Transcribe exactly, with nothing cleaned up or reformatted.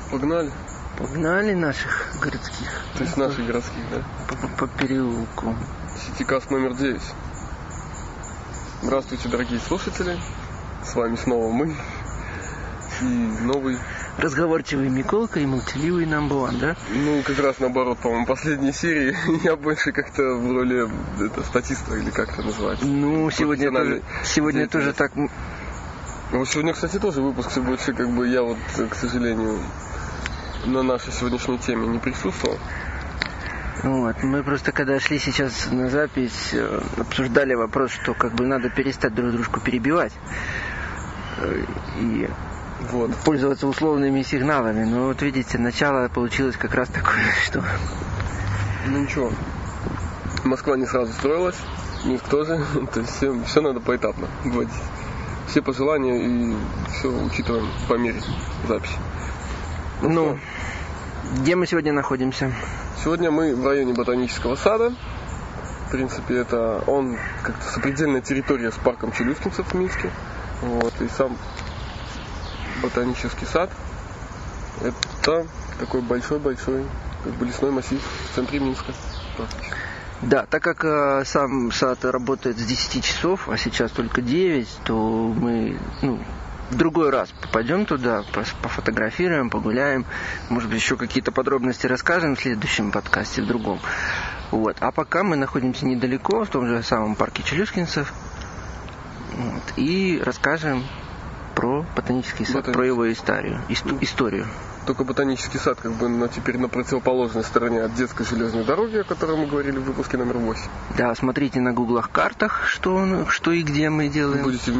Погнали. Погнали наших городских. То есть наших городских, да? По, по переулку. Ситикаст номер девять. Здравствуйте, дорогие слушатели. С вами снова мы. И новый... Разговорчивый Миколка и молчаливый Number One, да? Ну, как раз наоборот, по-моему, последней серии я больше как-то в роли это, статиста, или как это называется. Ну, сегодня тоже, сегодня тоже так... Ну, сегодня, кстати, тоже выпуск все больше, как бы, я вот, к сожалению, на нашей сегодняшней теме не присутствовал. Вот, мы просто когда шли сейчас на запись, обсуждали вопрос, что как бы надо перестать друг дружку перебивать и вот. Пользоваться условными сигналами. Но вот видите, начало получилось как раз такое, что... Ну ничего, Москва не сразу строилась, Минск тоже, то есть все, все надо поэтапно вводить. Все пожелания и все учитываем по мере записи. Ну, ну где мы сегодня находимся? Сегодня мы в районе Ботанического сада. В принципе, это он как-то сопредельная территория с парком Челюскинцев в Минске. Вот, и сам Ботанический сад — это такой большой-большой как бы лесной массив в центре Минска. Да, так как э, сам сад работает с десяти часов, а сейчас только девять, то мы ну, в другой раз попадем туда, пофотографируем, погуляем, может быть, еще какие-то подробности расскажем в следующем подкасте, в другом. Вот. А пока мы находимся недалеко, в том же самом парке Челюскинцев, вот, и расскажем про ботанический сад, Ботанический. про его историю, исту, историю. Только ботанический сад как бы но теперь на противоположной стороне от детской железной дороги, о которой мы говорили в выпуске номер восемь. Да, смотрите на гуглах картах, что, что и где мы делаем. Будете